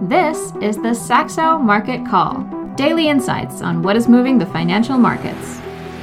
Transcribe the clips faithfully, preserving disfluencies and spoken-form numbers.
This is the Saxo Market Call, daily insights on what is moving the financial markets.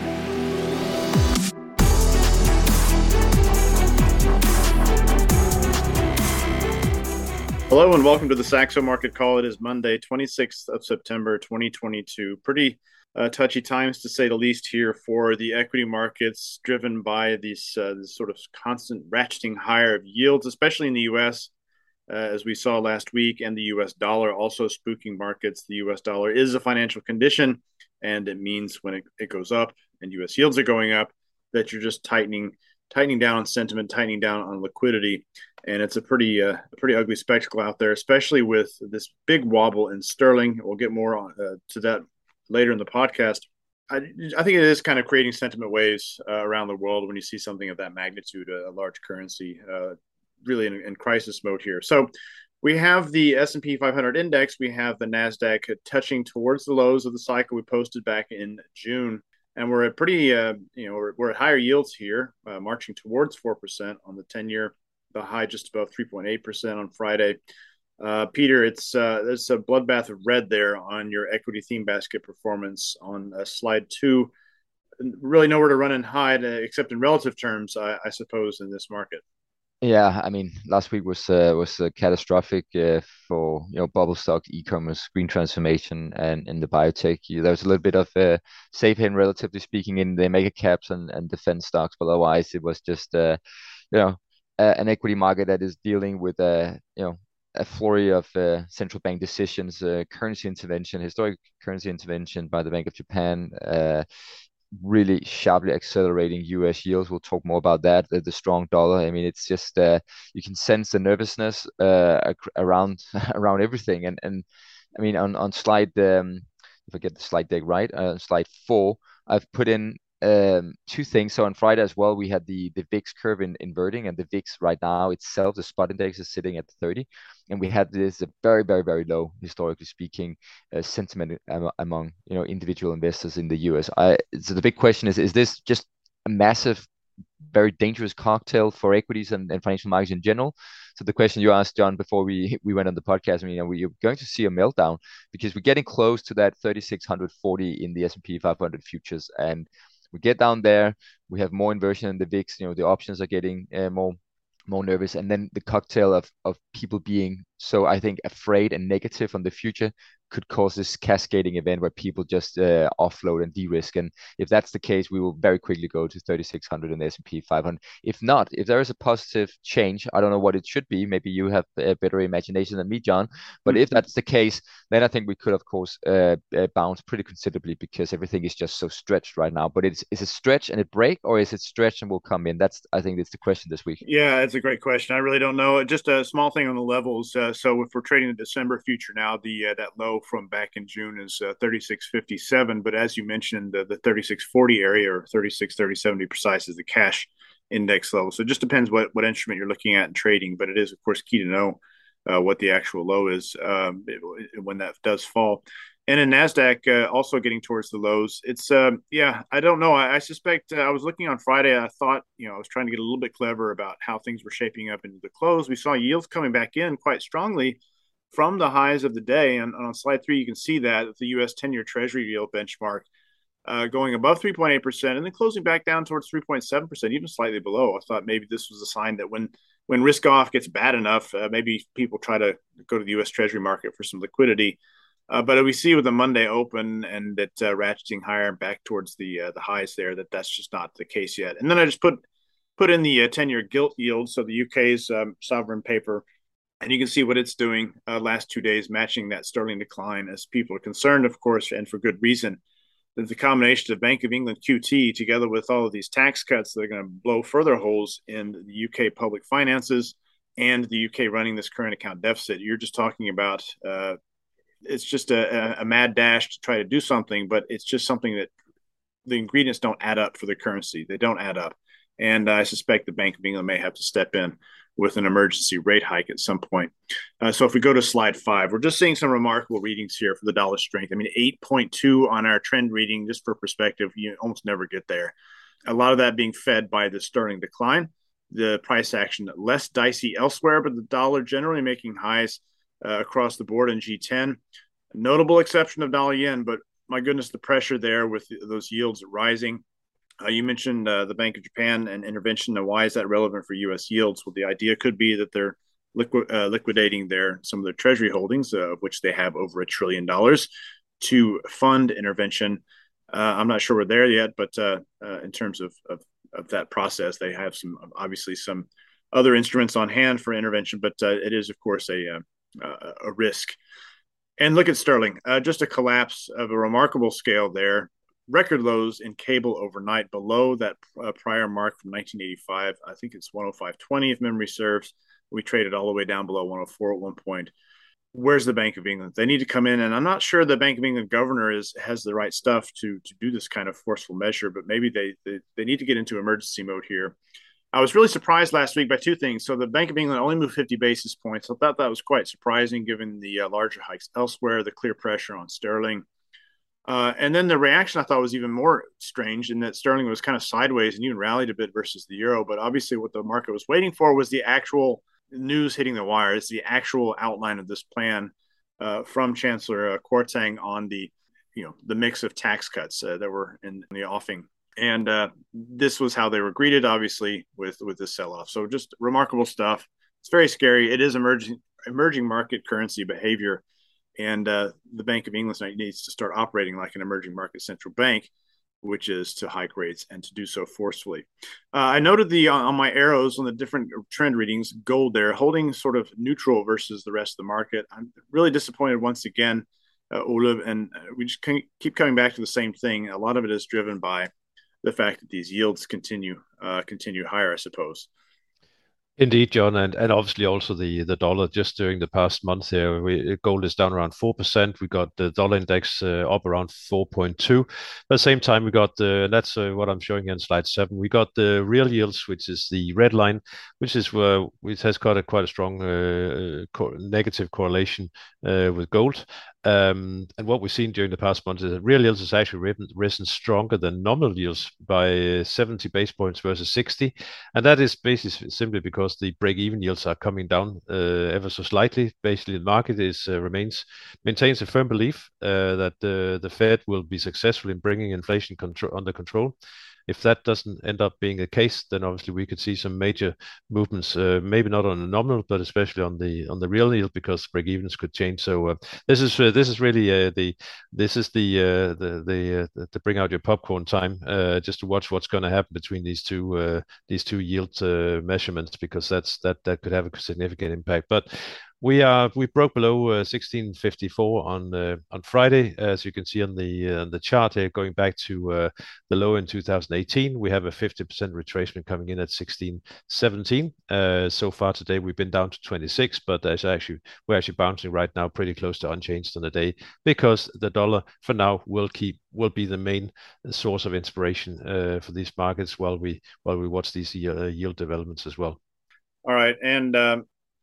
Hello and welcome to the Saxo Market Call. It is Monday, twenty-sixth of September, twenty twenty-two. Pretty uh, touchy times, to say the least, here for the equity markets, driven by these uh, this sort of constant ratcheting higher of yields, especially in the U S, uh, as we saw last week, and the U S dollar also spooking markets. The U S dollar is a financial condition, and it means when it, it goes up and U S yields are going up, that you're just tightening tightening down on sentiment, tightening down on liquidity. And it's a pretty uh, a pretty ugly spectacle out there, especially with this big wobble in sterling. We'll get more on, uh, to that later in the podcast. I, I think it is kind of creating sentiment waves uh, around the world when you see something of that magnitude, a, a large currency, uh, really in, in crisis mode here. So we have the S and P five hundred index. We have the NASDAQ touching towards the lows of the cycle we posted back in June. And we're at pretty, uh, you know, we're, we're at higher yields here, uh, marching towards four percent on the ten-year. The high just above three point eight percent on Friday. Uh, Peter, it's uh, there's a bloodbath of red there on your equity theme basket performance on uh, slide two. Really nowhere to run and hide, uh, except in relative terms, I, I suppose, in this market. Yeah, I mean, last week was uh, was uh, catastrophic uh, for you know bubble stock, e-commerce, green transformation, and in the biotech. You, there was a little bit of uh, safe haven, relatively speaking, in the mega caps and, and defense stocks, but otherwise it was just uh, you know uh, an equity market that is dealing with a uh, you know a flurry of uh, central bank decisions, uh, currency intervention, historic currency intervention by the Bank of Japan. Uh, really sharply accelerating U S yields. We'll talk more about that. The, the strong dollar. I mean, it's just uh, you can sense the nervousness uh, around around everything. And and I mean, on on slide um, if I get the slide deck right, uh, slide four, I've put in um two things. So on Friday as well, we had the the V I X curve in, inverting, and the V I X right now itself, the spot index, is sitting at thirty, and we had this a very very very low, historically speaking, uh, sentiment am- among you know individual investors in the U S. I so the big question is: is this just a massive, very dangerous cocktail for equities and, and financial markets in general? So the question you asked, John, before we we went on the podcast, I mean, are we going to see a meltdown, because we're getting close to that thirty-six forty in the S and P five hundred futures, and we get down there, we have more inversion in the V I X. You know, the options are getting uh, more more nervous, and then the cocktail of of people being so, I think, afraid and negative on the future could cause this cascading event where people just uh, offload and de-risk. And if that's the case, we will very quickly go to thirty-six hundred in the S and P five hundred. If not, if there is a positive change, I don't know what it should be. Maybe you have a better imagination than me, John. But if that's the case, then I think we could, of course, uh, uh, bounce pretty considerably, because everything is just so stretched right now. But it's is it stretch and it break, or is it stretch and will come in? That's I think that's the question this week. Yeah, that's a great question. I really don't know. Just a small thing on the levels. Uh, so if we're trading the December future now, the uh, that low from back in June is uh, thirty-six fifty-seven. But as you mentioned, uh, the thirty-six forty area, or thirty-six thirty-seven to be precise, is the cash index level. So it just depends what, what instrument you're looking at in trading. But it is, of course, key to know uh, what the actual low is um, when that does fall. And in NASDAQ, uh, also getting towards the lows. It's, uh, yeah, I don't know. I, I suspect uh, I was looking on Friday. I thought, you know, I was trying to get a little bit clever about how things were shaping up into the close. We saw yields coming back in quite strongly from the highs of the day. And, and on slide three, you can see that the U S ten-year Treasury yield benchmark uh, going above three point eight percent and then closing back down towards three point seven percent, even slightly below. I thought maybe this was a sign that when when risk off gets bad enough, uh, maybe people try to go to the U S Treasury market for some liquidity. Uh, but we see with the Monday open and it uh, ratcheting higher back towards the uh, the highs there, that that's just not the case yet. And then I just put put in the uh, ten-year gilt yield, so the U K's um, sovereign paper, and you can see what it's doing uh, last two days, matching that sterling decline, as people are concerned, of course, and for good reason, that the combination of Bank of England Q T together with all of these tax cuts that are going to blow further holes in the U K public finances and the U K running this current account deficit. You're just talking about uh, it's just a, a mad dash to try to do something, but it's just something that the ingredients don't add up for the currency. They don't add up. And I suspect the Bank of England may have to step in with an emergency rate hike at some point. Uh, so if we go to slide five, we're just seeing some remarkable readings here for the dollar strength. I mean, eight point two on our trend reading, just for perspective, you almost never get there. A lot of that being fed by the sterling decline, the price action less dicey elsewhere, but the dollar generally making highs uh, across the board in G ten. Notable exception of dollar yen, but my goodness, the pressure there with those yields rising. Uh, you mentioned uh, the Bank of Japan and intervention. Now, why is that relevant for U S yields? Well, the idea could be that they're liqu- uh, liquidating their some of their treasury holdings, uh, of which they have over a trillion dollars, to fund intervention. Uh, I'm not sure we're there yet, but uh, uh, in terms of, of of that process, they have some obviously some other instruments on hand for intervention, but uh, it is of course a uh, a risk. And look at sterling, uh, just a collapse of a remarkable scale there. Record lows in cable overnight, below that uh, prior mark from nineteen eighty-five. I think it's one oh five twenty if memory serves. We traded all the way down below one oh four at one point. Where's the Bank of England? They need to come in, and I'm not sure the Bank of England governor is has the right stuff to to do this kind of forceful measure, but maybe they they, they need to get into emergency mode here. I was really surprised last week by two things. So the Bank of England only moved fifty basis points. I thought that was quite surprising given the uh, larger hikes elsewhere, the clear pressure on sterling. Uh, and then the reaction I thought was even more strange in that sterling was kind of sideways and even rallied a bit versus the euro. But obviously what the market was waiting for was the actual news hitting the wire. It's the actual outline of this plan uh, from Chancellor uh, Kwarteng on the, you know, the mix of tax cuts uh, that were in, in the offing. And uh, this was how they were greeted, obviously, with, with this sell-off. So just remarkable stuff. It's very scary. It is emerging emerging market currency behavior. And uh, the Bank of England needs to start operating like an emerging market central bank, which is to hike rates and to do so forcefully. Uh, I noted the on my arrows on the different trend readings, gold there, holding sort of neutral versus the rest of the market. I'm really disappointed once again, uh, Olav, and we just keep coming back to the same thing. A lot of it is driven by the fact that these yields continue uh, continue higher, I suppose. Indeed, John, and, and obviously also the, the dollar just during the past month here, we, gold is down around four percent. We got the dollar index uh, up around four point two. But at the same time, we got the, that's uh, what I'm showing you on slide seven. We got the real yields, which is the red line, which is where it has got a quite a strong uh, co- negative correlation uh, with gold. Um, and what we've seen during the past months is that real yields has actually risen, risen stronger than nominal yields by seventy base points versus sixty. And that is basically simply because the break-even yields are coming down uh, ever so slightly. Basically, the market is uh, remains maintains a firm belief uh, that uh, the Fed will be successful in bringing inflation control, under control. If that doesn't end up being the case, then obviously we could see some major movements, uh, maybe not on the nominal, but especially on the on the real yield, because break-evens could change. So uh, this is uh, this is really uh, the this is the uh, the the, uh, the bring out your popcorn time, uh, just to watch what's going to happen between these two uh, these two yield uh, measurements, because that's that that could have a significant impact. But we are we broke below uh, sixteen fifty-four on uh, on Friday, as you can see on the uh, the chart here, going back to uh, the low in two thousand eighteen. We have a fifty percent retracement coming in at sixteen seventeen. Uh, so far today, we've been down to twenty-six, but there's actually we're actually bouncing right now pretty close to unchanged on the day, because the dollar for now will keep will be the main source of inspiration uh, for these markets while we while we watch these uh, yield developments as well. All right, and um,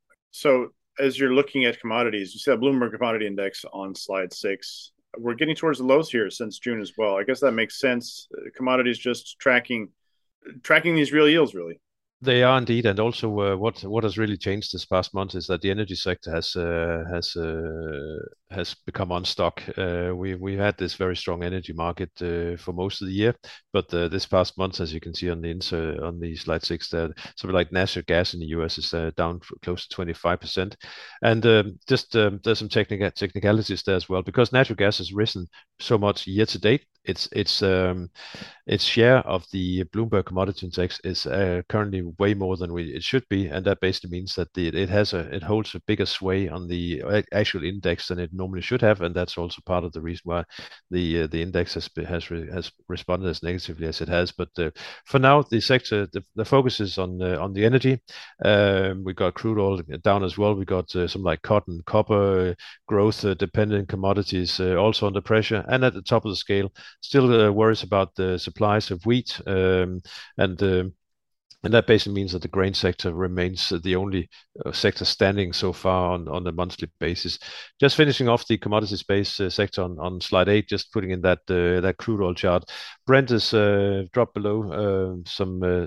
so. As you're looking at commodities, you see that Bloomberg Commodity Index on slide six. We're getting towards the lows here since June as well. I guess that makes sense. Commodities just tracking tracking these real yields, really. They are indeed, and also uh, what what has really changed this past month is that the energy sector has uh, has uh, has become unstuck. Uh, we we had this very strong energy market uh, for most of the year, but uh, this past month, as you can see on the insert on the slide six, there something like natural gas in the U S is uh, down close to twenty-five percent, and um, just um, there's some technical technicalities there as well, because natural gas has risen so much year to date. Its its um, its share of the Bloomberg Commodity Index is uh, currently way more than we, it should be, and that basically means that the, it has a it holds a bigger sway on the actual index than it normally should have, and that's also part of the reason why the uh, the index has has re, has responded as negatively as it has. But uh, for now, the sector the, the focus is on uh, on the energy. Um, we got crude oil down as well. We got uh, some like cotton, copper, uh, growth uh, dependent commodities uh, also under pressure, and at the top of the scale, still uh, worries about the supplies of wheat, um, and um, and that basically means that the grain sector remains the only uh, sector standing so far on, on a monthly basis. Just finishing off the commodity space uh, sector on, on slide eight, just putting in that uh, that crude oil chart. Brent has uh, dropped below uh, some uh, some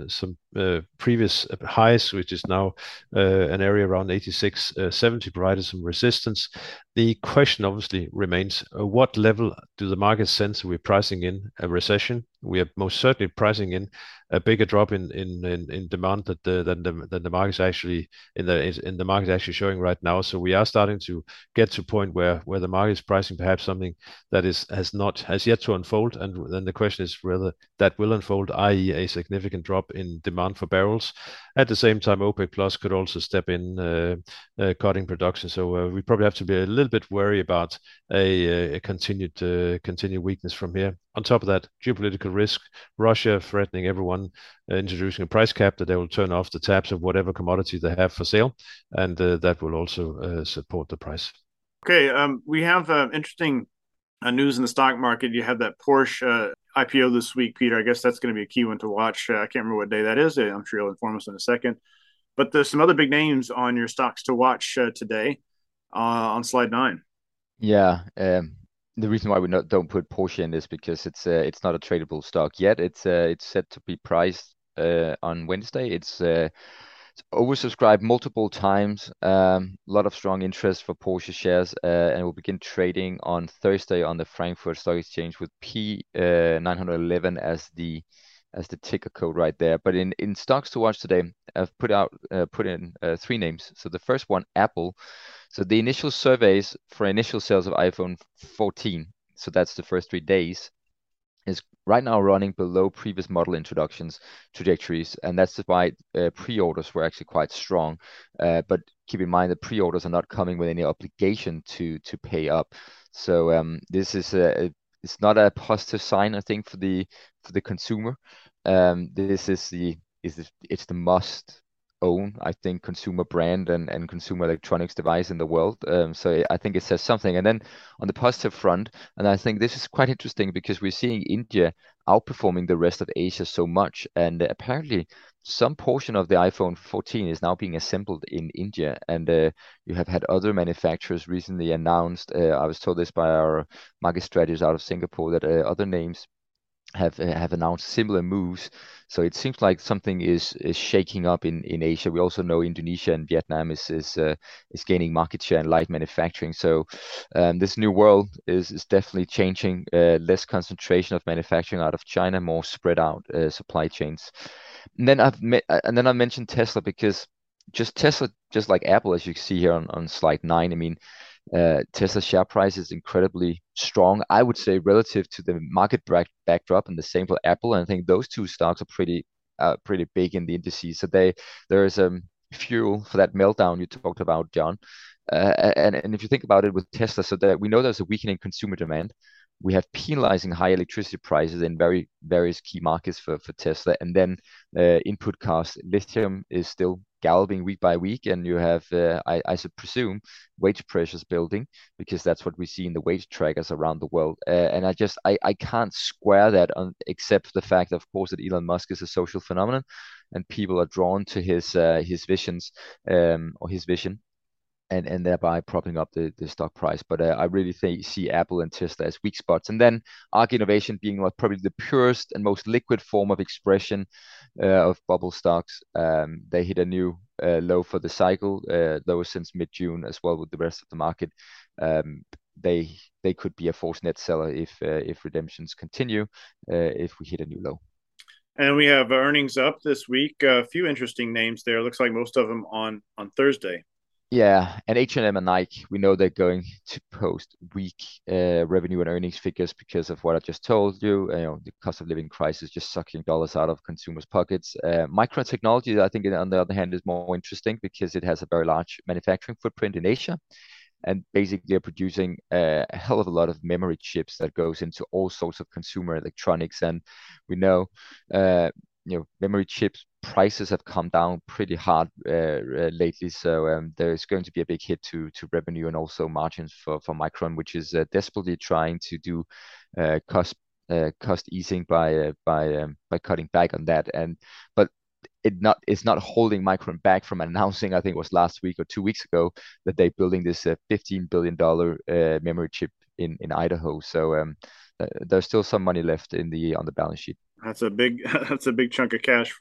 uh, previous highs, which is now uh, an area around eighty-six seventy, provided some resistance. The question obviously remains, uh, what level do the market sense we're pricing in a recession? We are most certainly pricing in a bigger drop in in in, in demand that the, than the than the market's actually in the in the market actually showing right now. So we are starting to get to a point where where the market is pricing perhaps something that is has not has yet to unfold, and then the question is whether that will unfold, that is, a significant drop in demand for barrels. At the same time, OPEC Plus could also step in, uh, uh, cutting production. So uh, we probably have to be a little bit wary about a, a continued uh, continued weakness from here. On top of that, geopolitical risk, Russia threatening everyone, uh, introducing a price cap that they will turn off the taps of whatever commodity they have for sale, and uh, that will also uh, support the price. Okay, um, we have uh, interesting uh, news in the stock market. You have that Porsche uh, I P O this week, Peter. I guess that's going to be a key one to watch. Uh, I can't remember what day that is. I'm sure you'll inform us in a second. But there's some other big names on your stocks to watch uh, today uh, on slide nine. Yeah, um, the reason why we not, don't put Porsche in is because it's uh, it's not a tradable stock yet. It's uh, it's set to be priced uh, on Wednesday. It's uh, it's oversubscribed multiple times. Um, a lot of strong interest for Porsche shares, uh, and will begin trading on Thursday on the Frankfurt Stock Exchange with P uh, nine eleven as the as the ticker code right there. But in, in stocks to watch today, I've put out uh, put in uh, three names. So the first one, Apple. So the initial surveys for initial sales of iPhone fourteen, so that's the first three days, is right now running below previous model introductions trajectories, and that's why uh, pre-orders were actually quite strong. Uh, but keep in mind that pre-orders are not coming with any obligation to to pay up. So um, this is a, it's not a positive sign, I think, for the for the consumer. Um, this is the is the, it's the must own, I think, consumer brand and, and consumer electronics device in the world. Um, so I think it says something. And then on the positive front, and I think this is quite interesting because we're seeing India outperforming the rest of Asia so much. And apparently some portion of the iPhone fourteen is now being assembled in India. And uh, you have had other manufacturers recently announced, uh, I was told this by our market strategist out of Singapore, that uh, other names have uh, have announced similar moves. So it seems like something is is shaking up in, in Asia. We also know Indonesia and Vietnam is is uh, is gaining market share in light manufacturing. So um, this new world is is definitely changing. Uh, less concentration of manufacturing out of China, more spread out uh, supply chains. And then I've met, and then I mentioned Tesla because just Tesla, just like Apple, as you see here on, on slide nine. I mean, uh, Tesla share price is incredibly strong, I would say, relative to the market back- backdrop, and the same for Apple. And I think those two stocks are pretty, uh, pretty big in the indices. So they there is um fuel for that meltdown you talked about, John. Uh, and and if you think about it with Tesla, so that we know there's a weakening consumer demand. We have penalizing high electricity prices in very various key markets for, for Tesla, and then uh, input costs. Lithium is still galloping week by week, and you have, uh, I, I should presume, wage pressures building, because that's what we see in the wage trackers around the world. Uh, and I just, I, I can't square that on, except for the fact, of course, that Elon Musk is a social phenomenon, and people are drawn to his uh, his visions um, or his vision. And, and thereby propping up the, the stock price. But uh, I really think see Apple and Tesla as weak spots. And then Arc Innovation being what probably the purest and most liquid form of expression uh, of bubble stocks. Um, they hit a new uh, low for the cycle, uh, lower since mid-June as well with the rest of the market. Um, they they could be a forced net seller if uh, if redemptions continue, uh, if we hit a new low. And we have earnings up this week. A few interesting names there. Looks like most of them on on Thursday. Yeah, and H and M and Nike, we know they're going to post weak uh, revenue and earnings figures because of what I just told you. You know, the cost of living crisis just sucking dollars out of consumers' pockets. Uh, Micron Technology, I think, on the other hand, is more interesting because it has a very large manufacturing footprint in Asia, and basically are producing a hell of a lot of memory chips that goes into all sorts of consumer electronics. And we know, uh, you know, memory chips prices have come down pretty hard uh, uh, lately. So um, there's going to be a big hit to to revenue and also margins for for Micron, which is uh, desperately trying to do uh, cost uh, cost easing by uh, by um, by cutting back on that. And but it not it's not holding Micron back from announcing, I think it was last week or two weeks ago, that they're building this uh, fifteen billion dollars uh, memory chip in in Idaho. So um, uh, there's still some money left in the on the balance sheet. That's a big that's a big chunk of cash for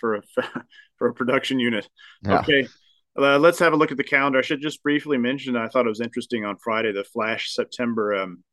for a for a production unit. Yeah. Okay, uh, let's have a look at the calendar. I should just briefly mention, I thought it was interesting on Friday, the flash September um,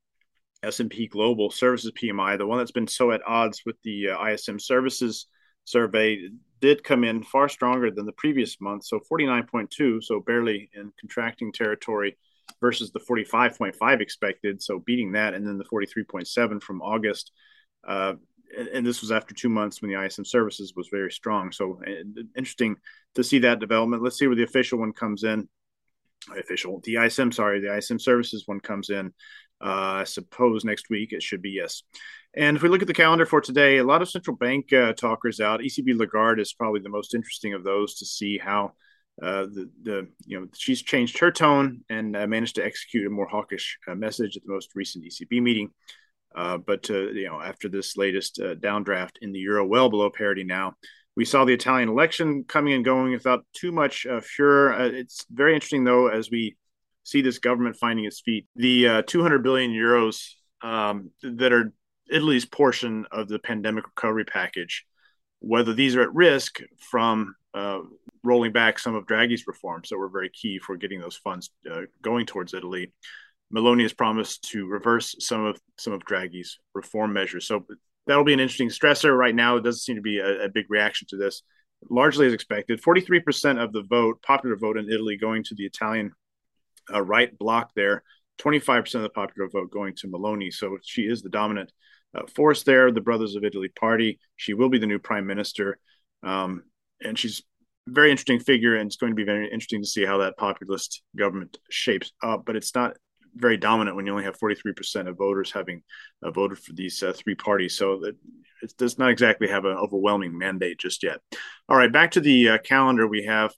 S and P Global Services P M I, the one that's been so at odds with the uh, I S M Services survey, did come in far stronger than the previous month. So forty-nine point two, so barely in contracting territory versus the forty-five point five expected. So beating that, and then the forty-three point seven from August. Uh, and this was after two months when the I S M Services was very strong. So uh, interesting to see that development. Let's see where the official one comes in. Official, the I S M, sorry, the I S M Services one comes in. Uh, I suppose next week it should be, yes. And if we look at the calendar for today, a lot of central bank uh, talkers out. E C B Lagarde is probably the most interesting of those to see how uh, the the you know she's changed her tone and uh, managed to execute a more hawkish uh, message at the most recent E C B meeting. Uh, but uh, you know, after this latest uh, downdraft in the euro, well below parity now. We saw the Italian election coming and going without too much uh, furor. Uh, it's very interesting, though, as we see this government finding its feet. The uh, two hundred billion euros um, that are Italy's portion of the pandemic recovery package, whether these are at risk from uh, rolling back some of Draghi's reforms that were very key for getting those funds uh, going towards Italy. Meloni has promised to reverse some of some of Draghi's reform measures. So that'll be an interesting stressor. Right now, it doesn't seem to be a, a big reaction to this, largely as expected. forty-three percent of the vote, popular vote in Italy, going to the Italian uh, right bloc there. twenty-five percent of the popular vote going to Meloni. So she is the dominant uh, force there, the Brothers of Italy party. She will be the new prime minister. Um, and she's a very interesting figure, and it's going to be very interesting to see how that populist government shapes up. But it's not very dominant when you only have forty-three percent of voters having uh, voted for these uh, three parties. So that it does not exactly have an overwhelming mandate just yet. All right, back to the uh, calendar. We have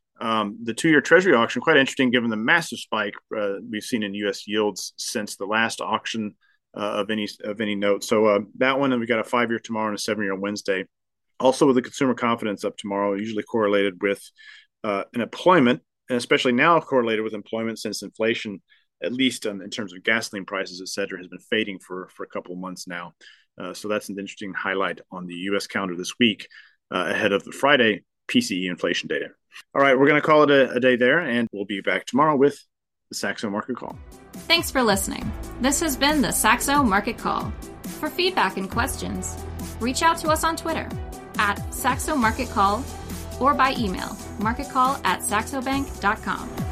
um, the two-year Treasury auction, quite interesting given the massive spike uh, we've seen in U S yields since the last auction uh, of any of any note. So uh, that one, and we got a five-year tomorrow and a seven-year on Wednesday. Also with the consumer confidence up tomorrow, usually correlated with uh, an employment, and especially now correlated with employment since inflation, at least um, in terms of gasoline prices, et cetera, has been fading for, for a couple of months now. Uh, so that's an interesting highlight on the U S calendar this week uh, ahead of the Friday P C E inflation data. All right, we're going to call it a, a day there, and we'll be back tomorrow with the Saxo Market Call. Thanks for listening. This has been the Saxo Market Call. For feedback and questions, reach out to us on Twitter at Saxo Market Call or by email, marketcall at saxobank dot com.